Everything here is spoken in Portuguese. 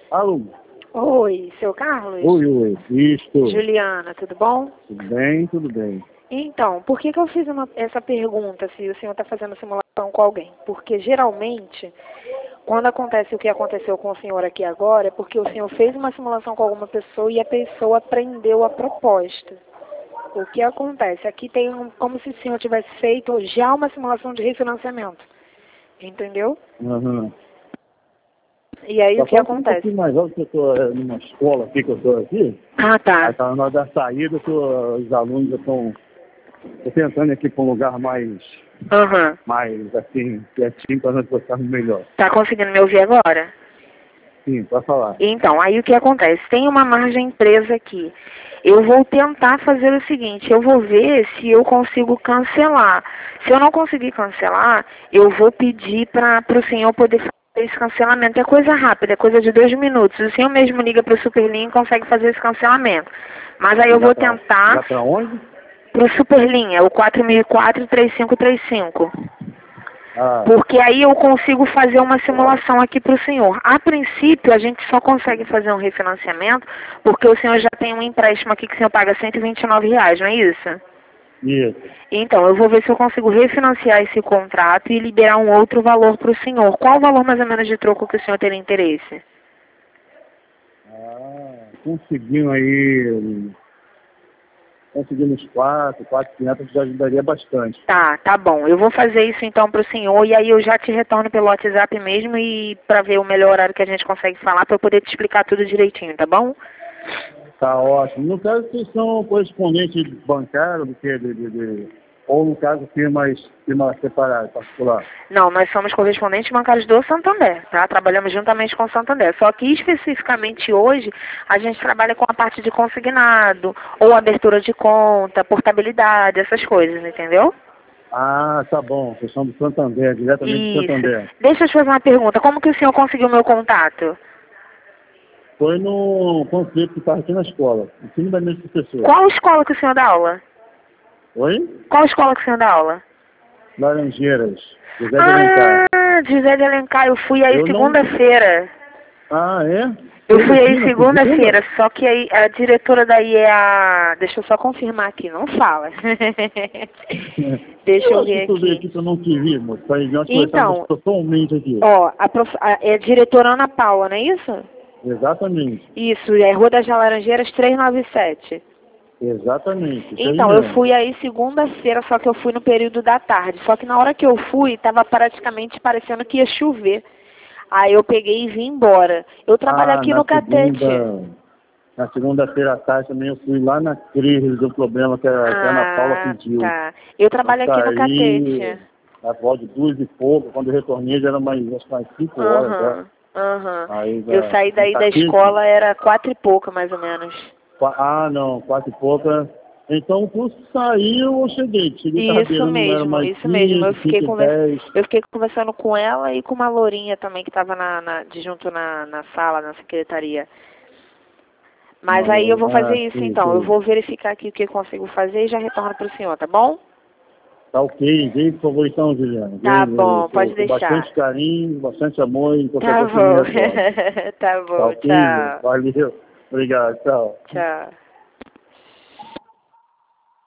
Alô? Oi, seu Carlos? Oi, isto. Juliana, tudo bom? Tudo bem, tudo bem. Então, por que eu fiz essa pergunta se o senhor está fazendo simulação com alguém? Porque geralmente, quando acontece o que aconteceu com o senhor aqui agora, é porque o senhor fez uma simulação com alguma pessoa e a pessoa aprendeu a proposta. O que acontece? Aqui tem como se o senhor tivesse feito já uma simulação de refinanciamento. Entendeu? Uhum. E aí o que Um acontece? pouquinho mais alto, que eu estou numa escola aqui, que eu estou aqui. Ah, tá. Aí tá na hora da saída, os alunos já estão tentando aqui para um lugar mais assim, quietinho, para nós gostarmos melhor. Tá conseguindo me ouvir agora? Sim, pode falar. Então, aí o que acontece? Tem uma margem presa aqui. Eu vou tentar fazer o seguinte, eu vou ver se eu consigo cancelar. Se eu não conseguir cancelar, eu vou pedir para o senhor poder fazer esse cancelamento. É coisa rápida, é coisa de 2 minutos. O senhor mesmo liga para o Superlinha e consegue fazer esse cancelamento. Mas aí eu vou tentar... Já para onde? Para o Superlinha, o 4004-3535. Ah. Porque aí eu consigo fazer uma simulação aqui para o senhor. A princípio, a gente só consegue fazer um refinanciamento porque o senhor já tem um empréstimo aqui que o senhor paga R$129, não é isso? Isso. Então, eu vou ver se eu consigo refinanciar esse contrato e liberar um outro valor para o senhor. Qual o valor mais ou menos de troco que o senhor teria interesse? Conseguindo aí... Conseguimos 4.500 já ajudaria bastante. Tá bom. Eu vou fazer isso então para o senhor e aí eu já te retorno pelo WhatsApp mesmo e para ver o melhor horário que a gente consegue falar para eu poder te explicar tudo direitinho, tá bom? Tá ótimo. No caso, vocês são correspondentes bancários do que ou no caso firma separada, particular? Não, nós somos correspondentes bancários do Santander, tá? Trabalhamos juntamente com o Santander. Só que especificamente hoje a gente trabalha com a parte de consignado, ou abertura de conta, portabilidade, essas coisas, entendeu? Ah, tá bom. Vocês são do Santander, diretamente do Santander. Deixa eu te fazer uma pergunta. Como que o senhor conseguiu meu contato? Foi no conflito que estava aqui na escola, em cima da minha professora. Qual escola que o senhor dá aula? Oi? Qual escola que o senhor dá aula? Laranjeiras, José de Alencar. Ah, José de Alencar, eu fui aí segunda-feira. Ah, é? Eu fui aí segunda-feira, só que aí a diretora daí é a... Deixa eu só confirmar aqui, não fala. Deixa eu ver aqui. Eu não te vi, moço. Então, totalmente aqui. Ó, é a diretora Ana Paula, não é isso? Exatamente. Isso, é Rua das Laranjeiras 397. Exatamente. Então, eu fui aí segunda-feira, só que eu fui no período da tarde. Só que na hora que eu fui, tava praticamente parecendo que ia chover. Aí eu peguei e vim embora. Eu trabalho aqui no Catete. Na segunda-feira à tarde também eu fui lá na crise do problema que a Ana Paula pediu. Tá. Eu trabalho aqui no Catete. Na volta de 2 e pouco, quando eu retornei já era mais 5 horas. Eu saí daí da escola, era 4 e pouca, mais ou menos. Ah, não, 4 e pouca. Então o curso saiu, eu cheguei. Isso mesmo. Eu fiquei conversando com ela e com uma lourinha também que estava junto na sala, na secretaria. Mas aí eu vou fazer isso então. Eu vou verificar aqui o que eu consigo fazer e já retorno para o senhor, tá bom? Tá ok. Vem, por favor, então, Juliana. Tá bom, pode deixar. Bastante carinho, bastante amor. Tá bom. Tá bom, tchau. Valeu. Obrigado, tchau. Tchau.